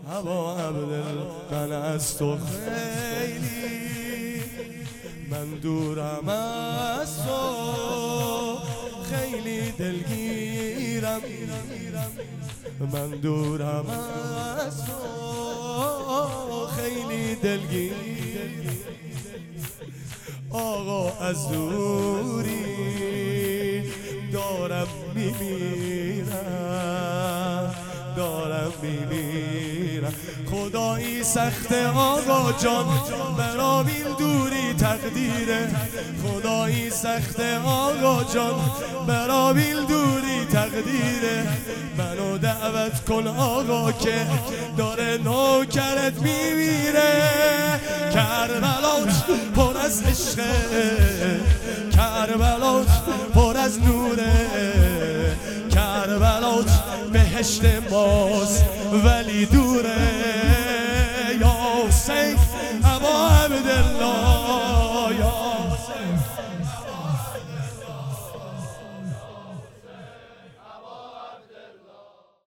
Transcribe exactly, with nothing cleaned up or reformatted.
ابا عبدالله من از تو خیلی من دورم از تو خیلی دلگیرم من دورم از تو خیلی دلگیرم آقا از دوری دارم میمیرم دارم میمیرم خدایی سخته آقا جان برام این دوری تقدیره خدایی سخته آقا جان برام این دوری تقدیره منو دعوت کن آقا که داره نوکرت میمیره کربلات پر از عشقه کربلات پر از نوره کربلات بهشت ماست ولی دوره یا حسین ابا عبدالله یا حسین